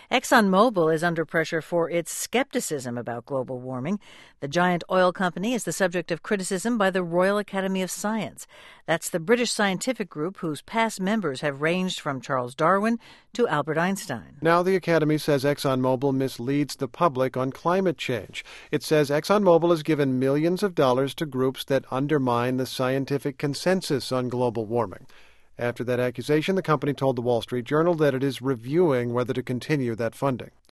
ExxonMobil is under pressure for its skepticism about global warming. The giant oil company is the subject of criticism by the Royal Academy of Science. That's the British scientific group whose past members have ranged from Charles Darwin to Albert Einstein. Now the Academy says ExxonMobil misleads the public on climate change. It says ExxonMobil has given millions of dollars to groups that undermine the scientific consensus on global warming. After that accusation, the company told the Wall Street Journal that it is reviewing whether to continue that funding.